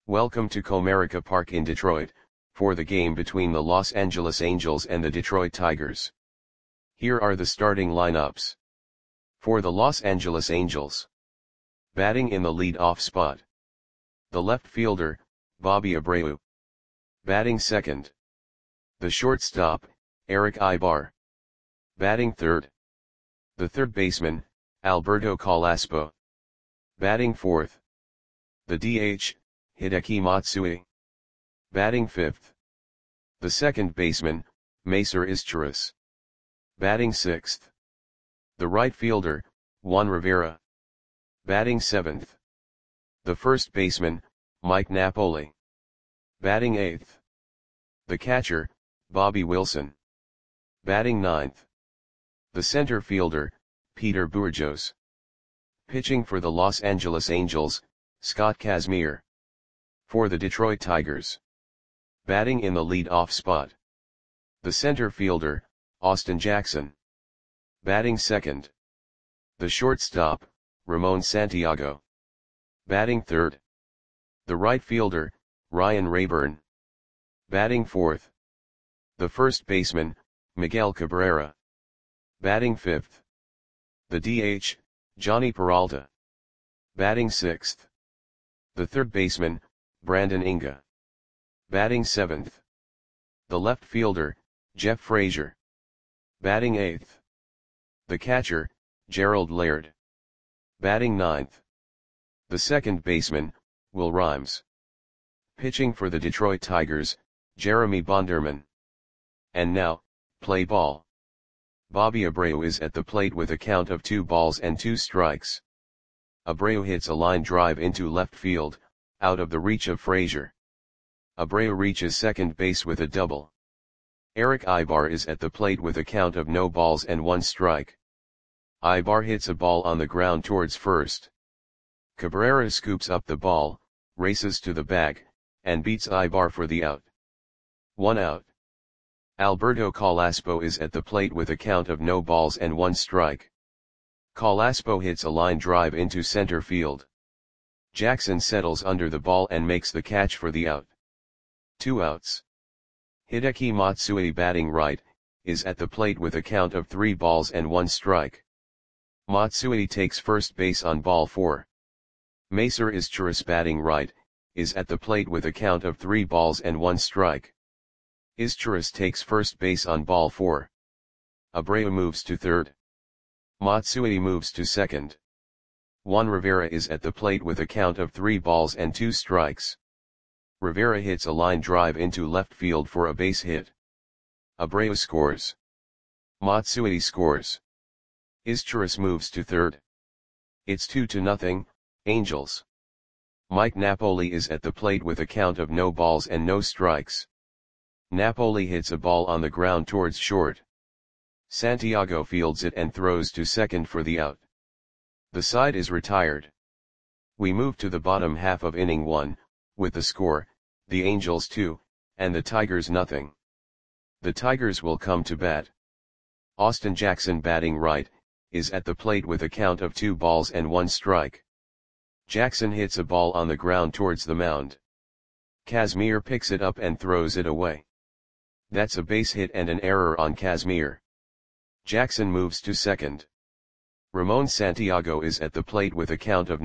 Welcome to Comerica Park in Detroit, for the game between the Los Angeles Angels and the Detroit Tigers. Here are the starting lineups. For the Los Angeles Angels. Batting in the lead-off spot. The left fielder, Bobby Abreu. Batting second. The shortstop, Erick Aybar. Batting third. The third baseman, Alberto Carrasco. Batting fourth. The DH, Hideki Matsui. Batting fifth. The second baseman, Macer Izturis. Batting sixth. The right fielder, Juan Rivera. Batting seventh. The first baseman, Mike Napoli. Batting eighth. The catcher, Bobby Wilson. Batting ninth. The center fielder, Peter Bourjos. Pitching for the Los Angeles Angels, Scott Kazmir. For the Detroit Tigers. Batting in the lead-off spot. The center fielder, Austin Jackson. Batting second. The shortstop, Ramon Santiago. Batting third. The right fielder, Ryan Raburn. Batting fourth. The first baseman, Miguel Cabrera. Batting fifth. The DH, Jhonny Peralta. Batting sixth. The third baseman, Brandon Inga. Batting seventh. The left fielder, Jeff Frazier. Batting eighth. The catcher, Gerald Laird. Batting ninth. The second baseman, Will Rhymes. Pitching for the Detroit Tigers, Jeremy Bonderman. And now, play ball. Bobby Abreu is at the plate with a count of 2-2. Abreu hits a line drive into left field, out of the reach of Frazier. Abreu reaches second base with a double. Erick Aybar is at the plate with a count of 0-1. Aybar hits a ball on the ground towards first. Cabrera scoops up the ball, races to the bag, and beats Aybar for the out. 1 out. Alberto Carrasco is at the plate with a count of 0-1. Carrasco hits a line drive into center field. Jackson settles under the ball and makes the catch for the out. 2 outs. Hideki Matsui, batting right, is at the plate with a count of 3-1. Matsui takes first base on ball 4. Macer Izturis, batting right, is at the plate with a count of 3-1. Izturis takes first base on ball 4. Abreu moves to third. Matsui moves to second. Juan Rivera is at the plate with a count of 3-2. Rivera hits a line drive into left field for a base hit. Abreu scores. Matsui scores. Izturis moves to third. It's 2-0, Angels. Mike Napoli is at the plate with a count of 0-0. Napoli hits a ball on the ground towards short. Santiago fields it and throws to second for the out. The side is retired. We move to the bottom half of inning 1, with the score, the Angels 2, and the Tigers 0. The Tigers will come to bat. Austin Jackson, batting right, is at the plate with a count of 2-1. Jackson hits a ball on the ground towards the mound. Kazmir picks it up and throws it away. That's a base hit and an error on Kazmir. Jackson moves to second. Ramon Santiago is at the plate with a count of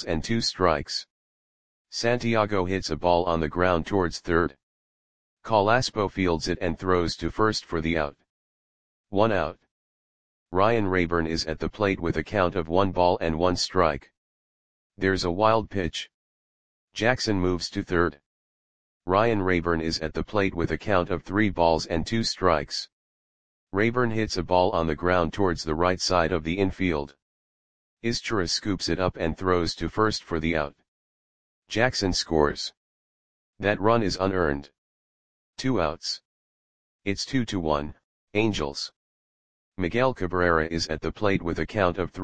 0-2. Santiago hits a ball on the ground towards third. Carrasco fields it and throws to first for the out. 1 out. Ryan Raburn is at the plate with a count of 1-1. There's a wild pitch. Jackson moves to third. Ryan Raburn is at the plate with a count of 3-2. Raburn hits a ball on the ground towards the right side of the infield. Izturis scoops it up and throws to first for the out. Jackson scores. That run is unearned. 2 outs. It's 2-1, Angels. Miguel Cabrera is at the plate with a count of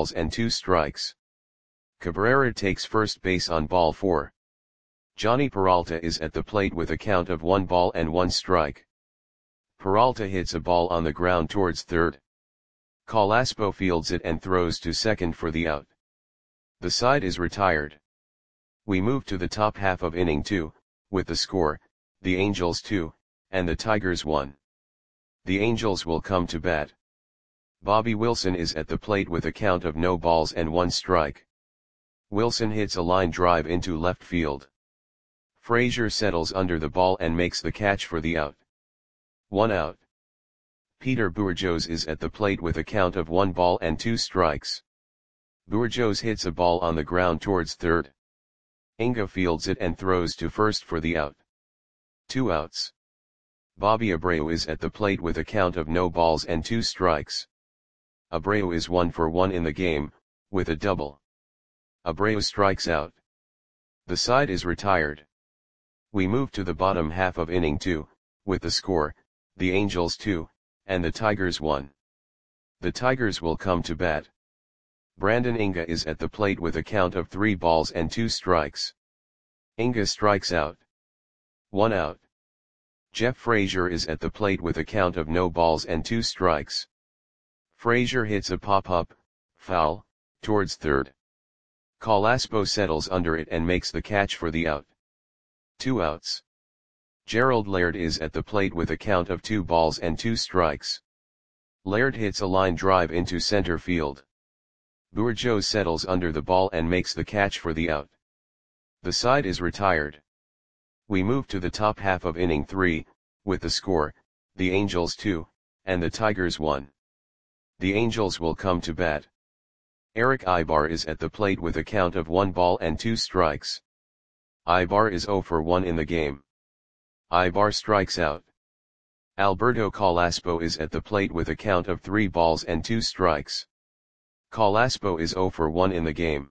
3-2. Cabrera takes first base on ball 4. Jhonny Peralta is at the plate with a count of 1-1. Peralta hits a ball on the ground towards third. Carrasco fields it and throws to second for the out. The side is retired. We move to the top half of inning 2, with the score, the Angels 2, and the Tigers 1. The Angels will come to bat. Bobby Wilson is at the plate with a count of no balls and 1 strike. Wilson hits a line drive into left field. Frazier settles under the ball and makes the catch for the out. 1 out. Peter Bourjos is at the plate with a count of 1 ball and 2 strikes. Bourjos hits a ball on the ground towards third. Inga fields it and throws to first for the out. 2 outs. Bobby Abreu is at the plate with a count of no balls and 2 strikes. Abreu is 1 for 1 in the game, with a double. Abreu strikes out. The side is retired. We move to the bottom half of inning 2, with the score, the Angels 2, and the Tigers 1. The Tigers will come to bat. Brandon Inga is at the plate with a count of 3 balls and 2 strikes. Inga strikes out. 1 out. Jeff Frazier is at the plate with a count of no balls and 2 strikes. Frazier hits a pop-up, foul, towards third. Calaspo settles under it and makes the catch for the out. 2 outs. Gerald Laird is at the plate with a count of 2 balls and 2 strikes. Laird hits a line drive into center field. Bourjos settles under the ball and makes the catch for the out. The side is retired. We move to the top half of inning 3, with the score, the Angels 2, and the Tigers 1. The Angels will come to bat. Eric Ibar is at the plate with a count of 1 ball and 2 strikes. Ibar is 0 for 1 in the game. Ibar strikes out. Alberto Calaspo is at the plate with a count of 3 balls and 2 strikes. Calaspo is 0 for 1 in the game.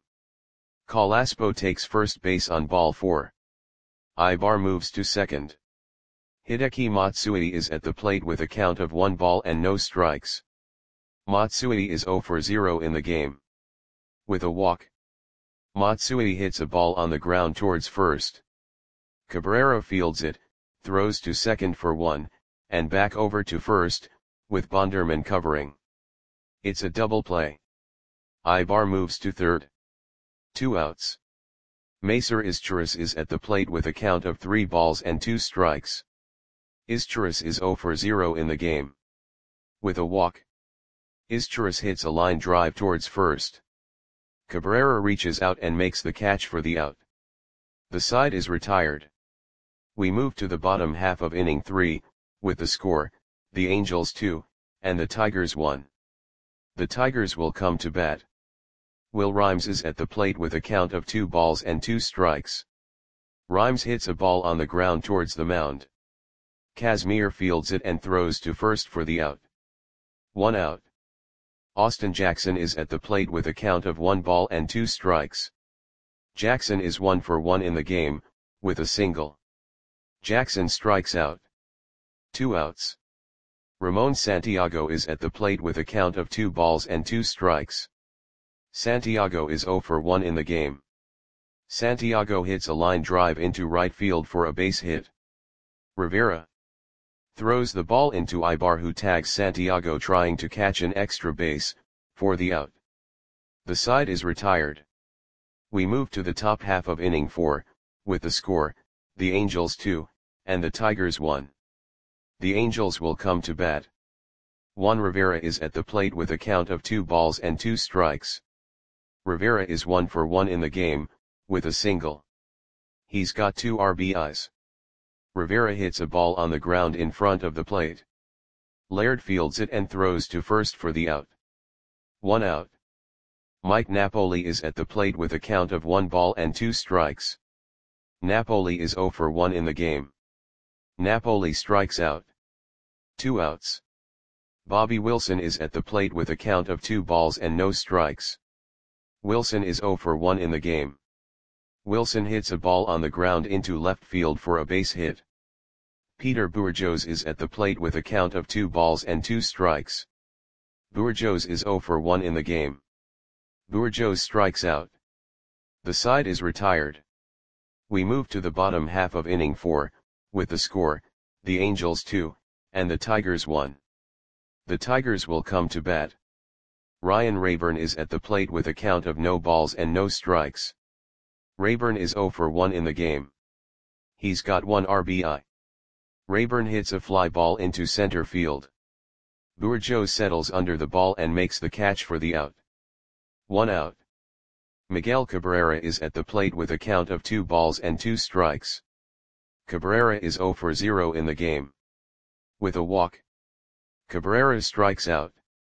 Calaspo takes first base on ball 4. Ibar moves to second. Hideki Matsui is at the plate with a count of 1 ball and no strikes. Matsui is 0 for 0 in the game. With a walk, Matsui hits a ball on the ground towards first. Cabrera fields it, throws to second for 1, and back over to first, with Bonderman covering. It's a double play. Ibar moves to third. 2 outs. Macer Izturis is at the plate with a count of 3 balls and 2 strikes. Izturis is 0 for 0 in the game. With a walk, Izturis hits a line drive towards first. Cabrera reaches out and makes the catch for the out. The side is retired. We move to the bottom half of inning 3, with the score, the Angels 2, and the Tigers 1. The Tigers will come to bat. Will Rhymes is at the plate with a count of 2 balls and 2 strikes. Rhymes hits a ball on the ground towards the mound. Kazmir fields it and throws to first for the out. 1 out. Austin Jackson is at the plate with a count of 1 ball and 2 strikes. Jackson is 1 for 1 in the game, with a single. Jackson strikes out. 2 outs. Ramon Santiago is at the plate with a count of 2 balls and 2 strikes. Santiago is 0 for 1 in the game. Santiago hits a line drive into right field for a base hit. Rivera throws the ball into Ibar, who tags Santiago trying to catch an extra base, for the out. The side is retired. We move to the top half of inning 4, with the score, the Angels 2, and the Tigers 1. The Angels will come to bat. Juan Rivera is at the plate with a count of 2 balls and 2 strikes. Rivera is 1 for 1 in the game, with a single. He's got 2 RBIs. Rivera hits a ball on the ground in front of the plate. Laird fields it and throws to first for the out. 1 out. Mike Napoli is at the plate with a count of 1 ball and 2 strikes. Napoli is 0 for 1 in the game. Napoli strikes out. 2 outs. Bobby Wilson is at the plate with a count of 2 balls and no strikes. Wilson is 0 for 1 in the game. Wilson hits a ball on the ground into left field for a base hit. Peter Bourjos is at the plate with a count of 2 balls and 2 strikes. Bourjos is 0 for 1 in the game. Bourjos strikes out. The side is retired. We move to the bottom half of inning 4, with the score, the Angels 2, and the Tigers 1. The Tigers will come to bat. Ryan Rayburn is at the plate with a count of no balls and no strikes. Rayburn is 0 for 1 in the game. He's got 1 RBI. Rayburn hits a fly ball into center field. Bourgeau settles under the ball and makes the catch for the out. 1 out. Miguel Cabrera is at the plate with a count of 2 balls and 2 strikes. Cabrera is 0 for 0 in the game. With a walk, Cabrera strikes out.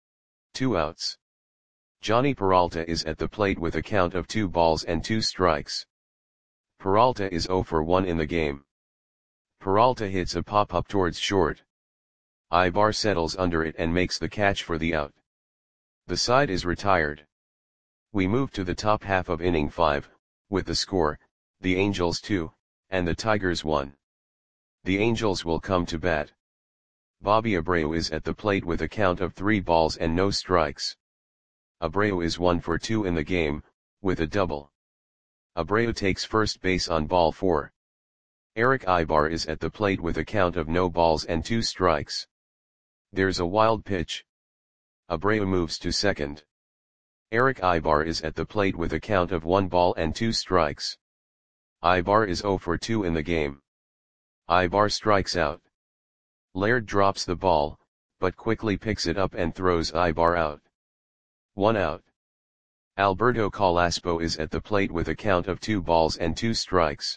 2 outs. Johnny Peralta is at the plate with a count of 2 balls and 2 strikes. Peralta is 0 for 1 in the game. Peralta hits a pop-up towards short. Ibar settles under it and makes the catch for the out. The side is retired. We move to the top half of inning 5, with the score, the Angels 2, and the Tigers 1. The Angels will come to bat. Bobby Abreu is at the plate with a count of 3 balls and no strikes. Abreu is 1 for 2 in the game, with a double. Abreu takes first base on ball 4. Eric Ibar is at the plate with a count of no balls and 2 strikes. There's a wild pitch. Abreu moves to second. Eric Ibar is at the plate with a count of 1 ball and 2 strikes. Ibar is 0 for 2 in the game. Ibar strikes out. Laird drops the ball, but quickly picks it up and throws Ibar out. 1 out. Alberto Calaspo is at the plate with a count of 2 balls and 2 strikes.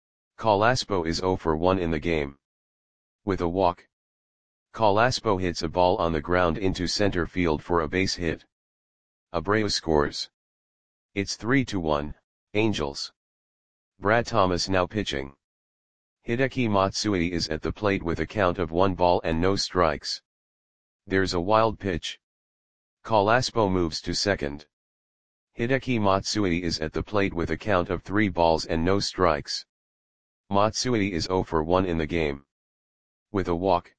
Calaspo is 0 for 1 in the game. With a walk, Calaspo hits a ball on the ground into center field for a base hit. Abreu scores. It's 3-1, Angels. Brad Thomas now pitching. Hideki Matsui is at the plate with a count of 1 ball and no strikes. There's a wild pitch. Calaspo moves to second. Hideki Matsui is at the plate with a count of 3 balls and no strikes. Matsui is 0 for 1 in the game. With a walk,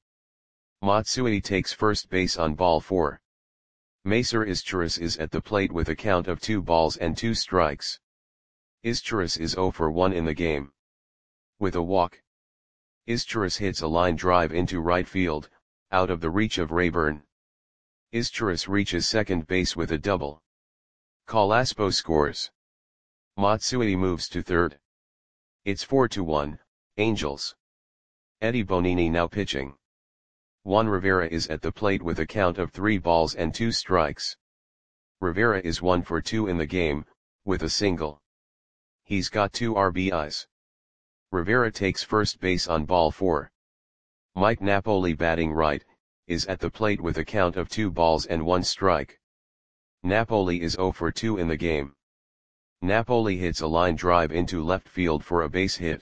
Matsui takes first base on ball 4. Macer Izturis is at the plate with a count of 2 balls and 2 strikes. Izturis is 0 for 1 in the game. With a walk, Izturis hits a line drive into right field, out of the reach of Rayburn. Izturis reaches second base with a double. Calaspo scores. Matsui moves to third. It's 4-1, Angels. Eddie Bonini now pitching. Juan Rivera is at the plate with a count of 3 balls and 2 strikes. Rivera is 1 for 2 in the game, with a single. He's got 2 RBIs. Rivera takes first base on ball 4. Mike Napoli batting right, is at the plate with a count of 2 balls and 1 strike. Napoli is 0 for 2 in the game. Napoli hits a line drive into left field for a base hit.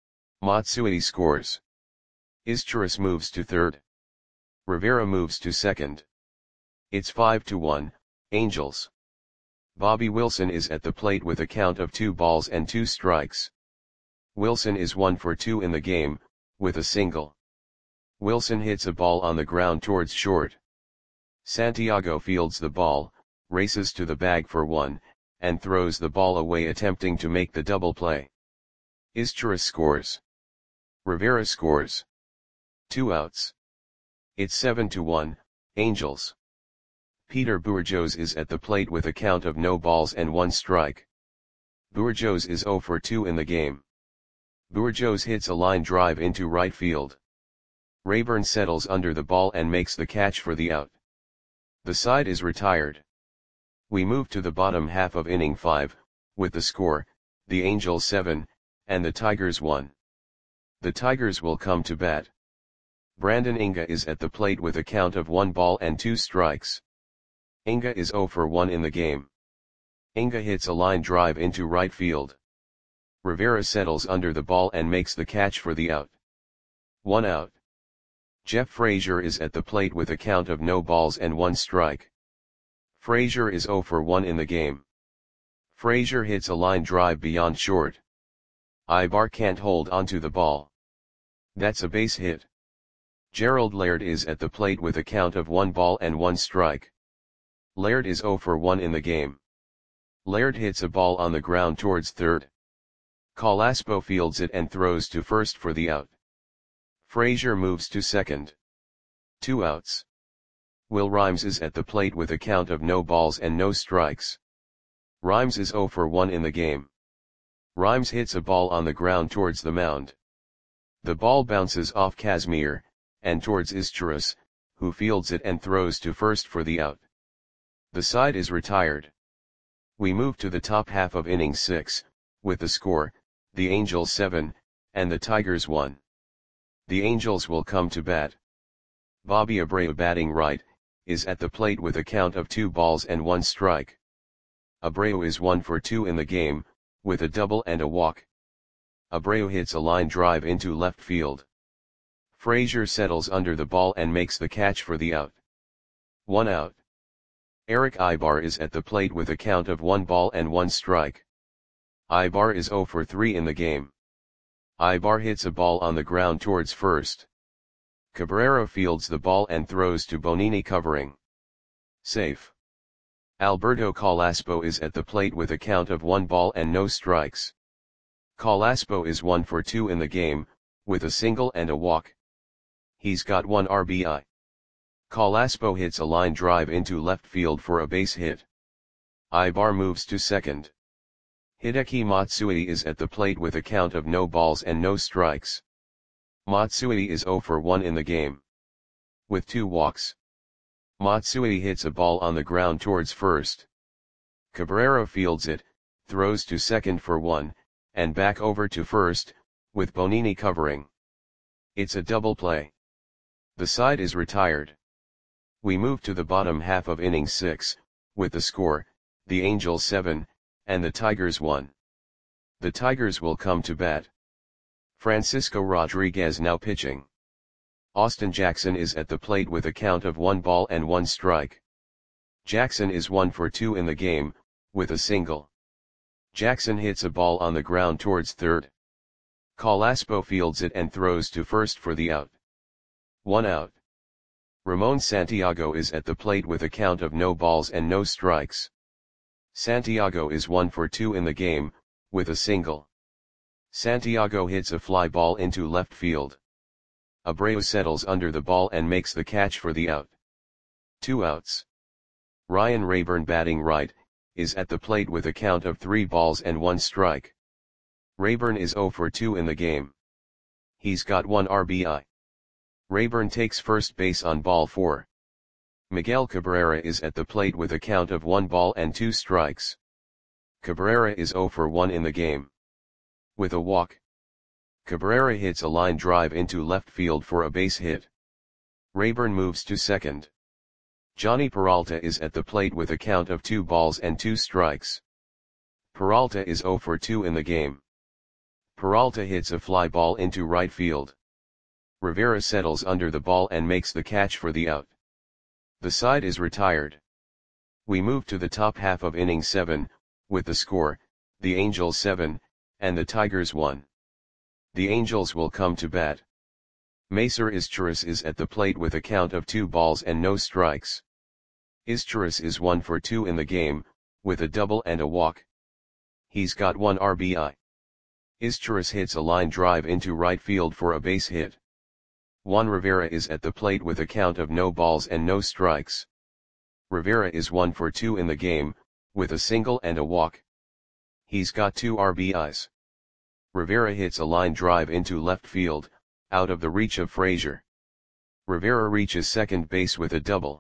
Matsui scores. Izturis moves to third. Rivera moves to second. It's 5-1, Angels. Bobby Wilson is at the plate with a count of 2 balls and 2 strikes. Wilson is 1 for 2 in the game, with a single. Wilson hits a ball on the ground towards short. Santiago fields the ball, races to the bag for 1, and throws the ball away attempting to make the double play. Izturis scores. Rivera scores. 2 outs. It's 7-1, Angels. Peter Bourgeos is at the plate with a count of no balls and 1 strike. Bourgeos is 0 for 2 in the game. Bourgeos hits a line drive into right field. Rayburn settles under the ball and makes the catch for the out. The side is retired. We move to the bottom half of inning 5, with the score, the Angels 7, and the Tigers 1. The Tigers will come to bat. Brandon Inga is at the plate with a count of 1 ball and 2 strikes. Inga is 0 for 1 in the game. Inga hits a line drive into right field. Rivera settles under the ball and makes the catch for the out. 1 out. Jeff Frazier is at the plate with a count of no balls and 1 strike. Frazier is 0 for 1 in the game. Frazier hits a line drive beyond short. Ibar can't hold onto the ball. That's a base hit. Gerald Laird is at the plate with a count of 1 ball and 1 strike. Laird is 0 for 1 in the game. Laird hits a ball on the ground towards third. Calaspo fields it and throws to first for the out. Frazier moves to second. 2 outs. Will Rhymes is at the plate with a count of no balls and no strikes. Rhymes is 0 for 1 in the game. Rhymes hits a ball on the ground towards the mound. The ball bounces off Casimir, and towards Izturis, who fields it and throws to first for the out. The side is retired. We move to the top half of inning 6, with the score, the Angels 7, and the Tigers 1. The Angels will come to bat. Bobby Abreu, batting right, is at the plate with a count of 2 balls and 1 strike. Abreu is 1 for 2 in the game, with a double and a walk. Abreu hits a line drive into left field. Frazier settles under the ball and makes the catch for the out. 1 out. Erick Aybar is at the plate with a count of 1 ball and 1 strike. Aybar is 0 for 3 in the game. Aybar hits a ball on the ground towards first. Cabrera fields the ball and throws to Bonini, covering. Safe. Alberto Calaspo is at the plate with a count of 1 ball and no strikes. Calaspo is 1 for 2 in the game, with a single and a walk. He's got 1 RBI. Calaspo hits a line drive into left field for a base hit. Aybar moves to second. Hideki Matsui is at the plate with a count of no balls and no strikes. Matsui is 0 for 1 in the game, with 2 walks. Matsui hits a ball on the ground towards first. Cabrera fields it, throws to second for 1, and back over to first, with Bonini covering. It's a double play. The side is retired. We move to the bottom half of inning 6, with the score, the Angels 7, and the Tigers 1. The Tigers will come to bat. Francisco Rodriguez now pitching. Austin Jackson is at the plate with a count of 1 ball and 1 strike. Jackson is 1 for 2 in the game, with a single. Jackson hits a ball on the ground towards third. Calaspo fields it and throws to first for the out. 1 out. Ramon Santiago is at the plate with a count of no balls and no strikes. Santiago is 1 for 2 in the game, with a single. Santiago hits a fly ball into left field. Abreu settles under the ball and makes the catch for the out. 2 outs. Ryan Rayburn, batting right, is at the plate with a count of 3 balls and 1 strike. Rayburn is 0 for 2 in the game. He's got 1 RBI. Rayburn takes first base on ball 4. Miguel Cabrera is at the plate with a count of 1 ball and 2 strikes. Cabrera is 0 for 1 in the game, with a walk. Cabrera hits a line drive into left field for a base hit. Rayburn moves to second. Johnny Peralta is at the plate with a count of 2 balls and 2 strikes. Peralta is 0 for 2 in the game. Peralta hits a fly ball into right field. Rivera settles under the ball and makes the catch for the out. The side is retired. We move to the top half of inning 7, with the score, the Angels 7, and the Tigers 1. The Angels will come to bat. Macer Izturis is at the plate with a count of 2 balls and no strikes. Izturis is 1 for 2 in the game, with a double and a walk. He's got 1 RBI. Izturis hits a line drive into right field for a base hit. Juan Rivera is at the plate with a count of no balls and no strikes. Rivera is 1 for 2 in the game, with a single and a walk. He's got 2 RBIs. Rivera hits a line drive into left field, out of the reach of Frazier. Rivera reaches second base with a double.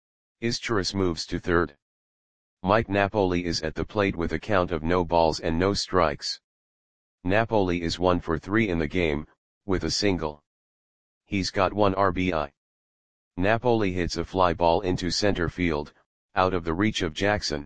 Izturis moves to third. Mike Napoli is at the plate with a count of no balls and no strikes. Napoli is 1 for 3 in the game, with a single. He's got 1 RBI. Napoli hits a fly ball into center field, out of the reach of Jackson.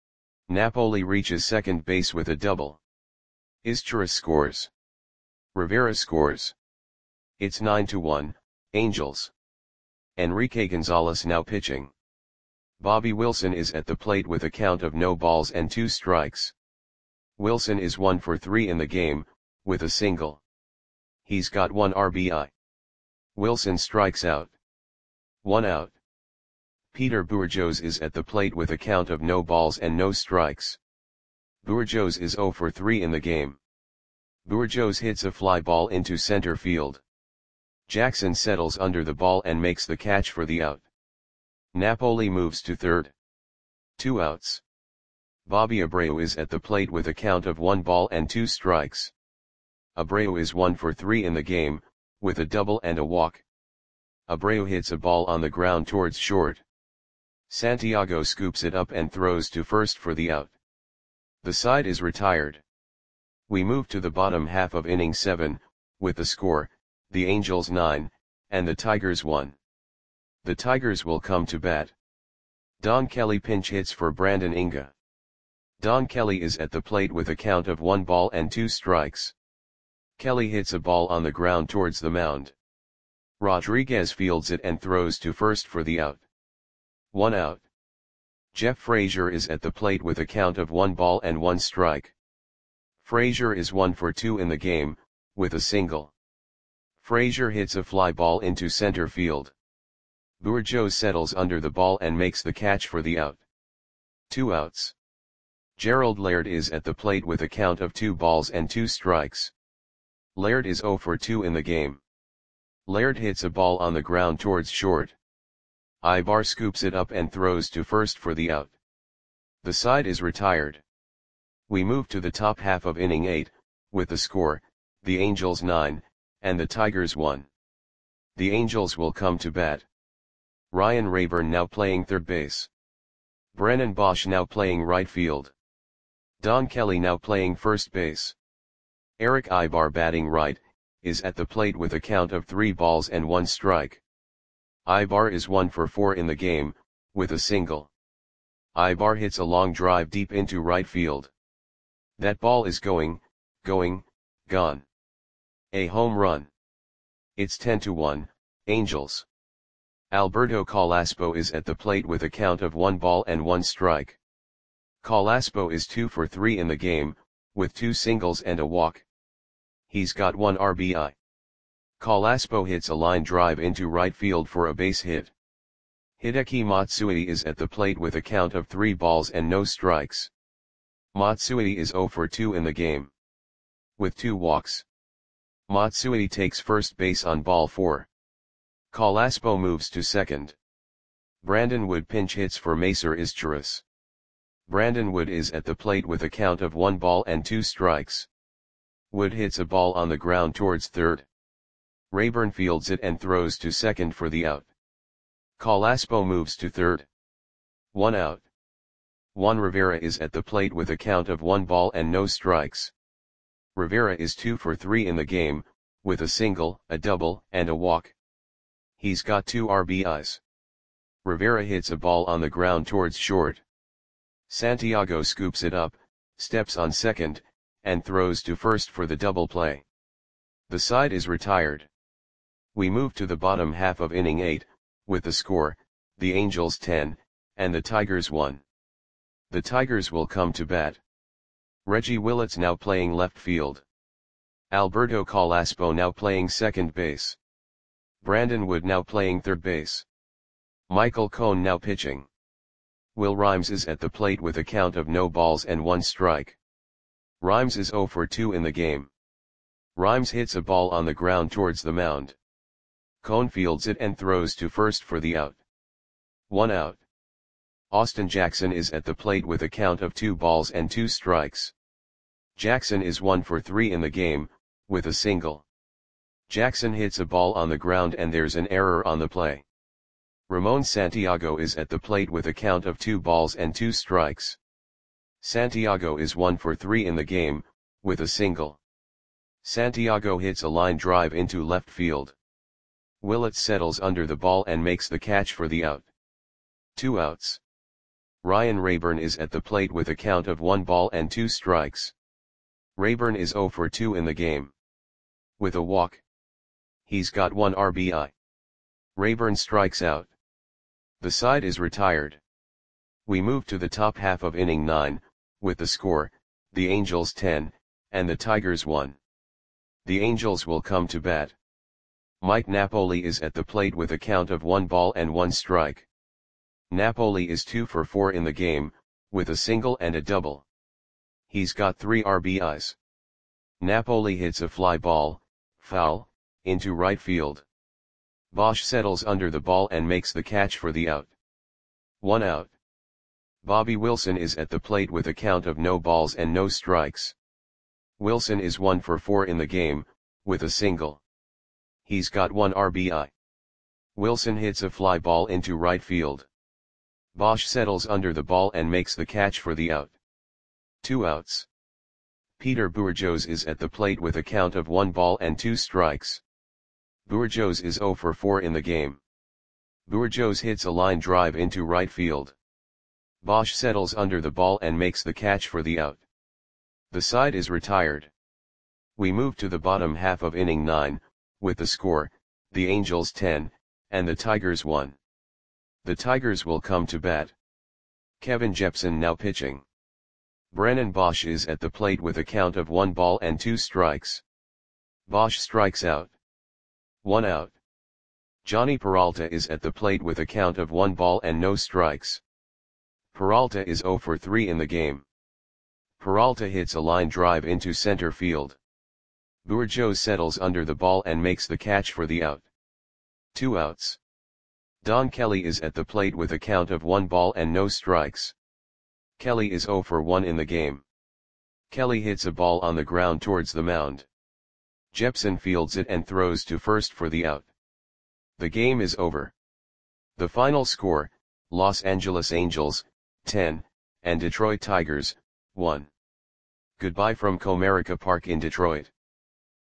Napoli reaches second base with a double. Izturis scores. Rivera scores. It's 9-1, Angels. Enrique Gonzalez now pitching. Bobby Wilson is at the plate with a count of no balls and 2 strikes. Wilson is 1 for 3 in the game, with a single. He's got 1 RBI. Wilson strikes out. 1 out. Peter Bourjos is at the plate with a count of no balls and no strikes. Bourjos is 0 for 3 in the game. Bourjos hits a fly ball into center field. Jackson settles under the ball and makes the catch for the out. Napoli moves to third. 2 outs. Bobby Abreu is at the plate with a count of 1 ball and 2 strikes. Abreu is 1 for 3 in the game, with a double and a walk. Abreu hits a ball on the ground towards short. Santiago scoops it up and throws to first for the out. The side is retired. We move to the bottom half of inning 7, with the score, the Angels 9, and the Tigers 1. The Tigers will come to bat. Don Kelly pinch hits for Brandon Inga. Don Kelly is at the plate with a count of 1 ball and 2 strikes. Kelly hits a ball on the ground towards the mound. Rodriguez fields it and throws to first for the out. 1 out. Jeff Frazier is at the plate with a count of 1 ball and 1 strike. Frazier is 1 for 2 in the game, with a single. Frazier hits a fly ball into center field. Bourgeau settles under the ball and makes the catch for the out. 2 outs. Gerald Laird is at the plate with a count of 2 balls and 2 strikes. Laird is 0 for 2 in the game. Laird hits a ball on the ground towards short. Ibar scoops it up and throws to first for the out. The side is retired. We move to the top half of inning 8, with the score, the Angels 9, and the Tigers 1. The Angels will come to bat. Ryan Rayburn now playing third base. Brennan Bosch now playing right field. Don Kelly now playing first base. Eric Ibar batting right, is at the plate with a count of 3 balls and 1 strike. Ibar is 1 for 4 in the game, with a single. Ibar hits a long drive deep into right field. That ball is gone. A home run. It's 10-1, Angels. Alberto Calaspo is at the plate with a count of 1 ball and 1 strike. Calaspo is 2 for 3 in the game, with 2 singles and a walk. He's got 1 RBI. Calaspo hits a line drive into right field for a base hit. Hideki Matsui is at the plate with a count of 3 balls and no strikes. Matsui is 0 for 2 in the game. With 2 walks. Matsui takes first base on ball 4. Calaspo moves to second. Brandon Wood pinch hits for Macer Izturis. Brandon Wood is at the plate with a count of 1 ball and 2 strikes. Wood hits a ball on the ground towards third. Rayburn fields it and throws to second for the out. Calaspo moves to third. 1 out. Juan Rivera is at the plate with a count of 1 ball and no strikes. Rivera is 2 for 3 in the game, with a single, a double, and a walk. He's got 2 RBIs. Rivera hits a ball on the ground towards short. Santiago scoops it up, steps on second, and throws to first for the double play. The side is retired. We move to the bottom half of inning 8, with the score, the Angels 10, and the Tigers 1. The Tigers will come to bat. Reggie Willits now playing left field. Alberto Calaspo now playing second base. Brandon Wood now playing third base. Michael Cone now pitching. Will Rhymes is at the plate with a count of no balls and 1 strike. Rhymes is 0 for 2 in the game. Rhymes hits a ball on the ground towards the mound. Cone fields it and throws to first for the out. 1 out. Austin Jackson is at the plate with a count of 2 balls and 2 strikes. Jackson is 1 for 3 in the game, with a single. Jackson hits a ball on the ground and there's an error on the play. Ramon Santiago is at the plate with a count of 2 balls and 2 strikes. Santiago is 1 for 3 in the game, with a single. Santiago hits a line drive into left field. Willits settles under the ball and makes the catch for the out. 2 outs. Ryan Rayburn is at the plate with a count of 1 ball and 2 strikes. Rayburn is 0 for 2 in the game. With a walk. He's got 1 RBI. Rayburn strikes out. The side is retired. We move to the top half of inning 9, with the score, the Angels 10, and the Tigers 1. The Angels will come to bat. Mike Napoli is at the plate with a count of 1 ball and 1 strike. Napoli is 2 for 4 in the game, with a single and a double. He's got 3 RBIs. Napoli hits a fly ball, foul, into right field. Bosch settles under the ball and makes the catch for the out. 1 out. Bobby Wilson is at the plate with a count of no balls and no strikes. Wilson is 1 for 4 in the game, with a single. He's got 1 RBI. Wilson hits a fly ball into right field. Bosch settles under the ball and makes the catch for the out. 2 outs. Peter Bourjos is at the plate with a count of 1 ball and 2 strikes. Bourjos is 0 for 4 in the game. Bourjos hits a line drive into right field. Bosch settles under the ball and makes the catch for the out. The side is retired. We move to the bottom half of inning 9, with the score, the Angels 10, and the Tigers 1. The Tigers will come to bat. Kevin Jepsen now pitching. Brennan Bosch is at the plate with a count of 1 ball and 2 strikes. Bosch strikes out. 1 out. Johnny Peralta is at the plate with a count of 1 ball and no strikes. Peralta is 0 for 3 in the game. Peralta hits a line drive into center field. Bourjos settles under the ball and makes the catch for the out. 2 outs. Don Kelly is at the plate with a count of 1 ball and no strikes. Kelly is 0 for 1 in the game. Kelly hits a ball on the ground towards the mound. Jepsen fields it and throws to first for the out. The game is over. The final score, Los Angeles Angels, 10, and Detroit Tigers, 1. Goodbye from Comerica Park in Detroit.